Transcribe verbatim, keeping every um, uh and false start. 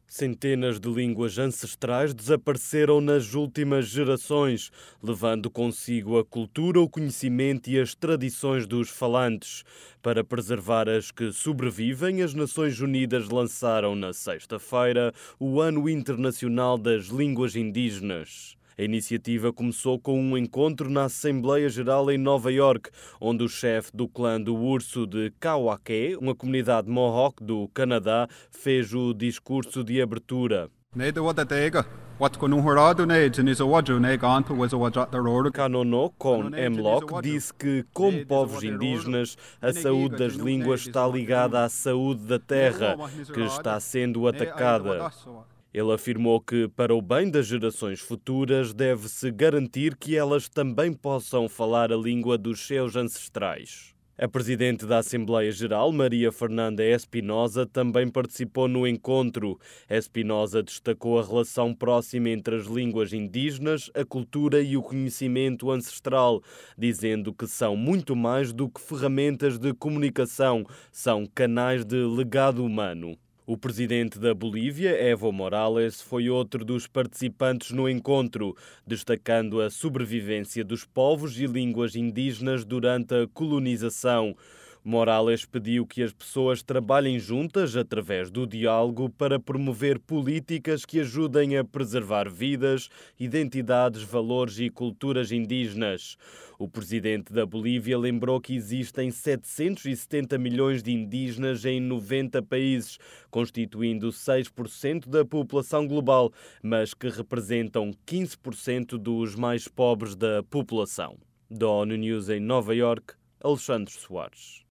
Centenas de línguas ancestrais desapareceram nas últimas gerações, levando consigo a cultura, o conhecimento e as tradições dos falantes. Para preservar as que sobrevivem, as Nações Unidas lançaram na sexta-feira o Ano Internacional das Línguas Indígenas. A iniciativa começou com um encontro na Assembleia Geral em Nova Iorque, onde o chefe do clã do urso de Kawaké, uma comunidade Mohawk do Canadá, fez o discurso de abertura. Kanono, com Mlock, disse que, como povos indígenas, a saúde das línguas está ligada à saúde da terra, que está sendo atacada. Ele afirmou que, para o bem das gerações futuras, deve-se garantir que elas também possam falar a língua dos seus ancestrais. A presidente da Assembleia Geral, Maria Fernanda Espinosa, também participou no encontro. Espinosa destacou a relação próxima entre as línguas indígenas, a cultura e o conhecimento ancestral, dizendo que são muito mais do que ferramentas de comunicação, são canais de legado humano. O presidente da Bolívia, Evo Morales, foi outro dos participantes no encontro, destacando a sobrevivência dos povos e línguas indígenas durante a colonização. Morales pediu que as pessoas trabalhem juntas através do diálogo para promover políticas que ajudem a preservar vidas, identidades, valores e culturas indígenas. O presidente da Bolívia lembrou que existem setecentos e setenta milhões de indígenas em noventa países, constituindo seis por cento da população global, mas que representam quinze por cento dos mais pobres da população. Da ONU News em Nova Iorque, Alexandre Soares.